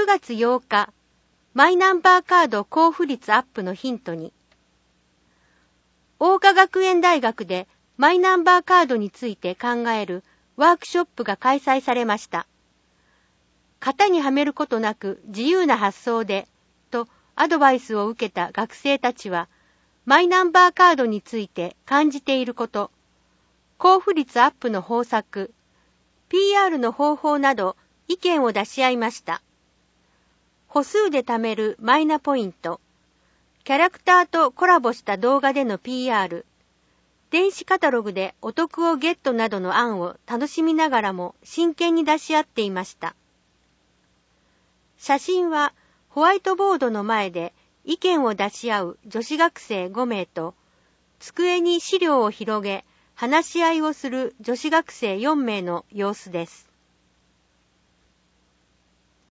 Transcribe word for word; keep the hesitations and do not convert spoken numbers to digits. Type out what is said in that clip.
くがつようか、マイナンバーカード交付率アップのヒントに。桜花学園大学でマイナンバーカードについて考えるワークショップが開催されました。型にはめることなく自由な発想で、とアドバイスを受けた学生たちは、マイナンバーカードについて感じていること、交付率アップの方策、ピーアール の方法など意見を出し合いました。歩数で貯めるマイナポイント、キャラクターとコラボした動画での ピーアール、電子カタログでお得をゲットなどの案を楽しみながらも真剣に出し合っていました。写真はホワイトボードの前で意見を出し合う女子学生ごめいと、机に資料を広げ話し合いをする女子学生よんめいの様子です。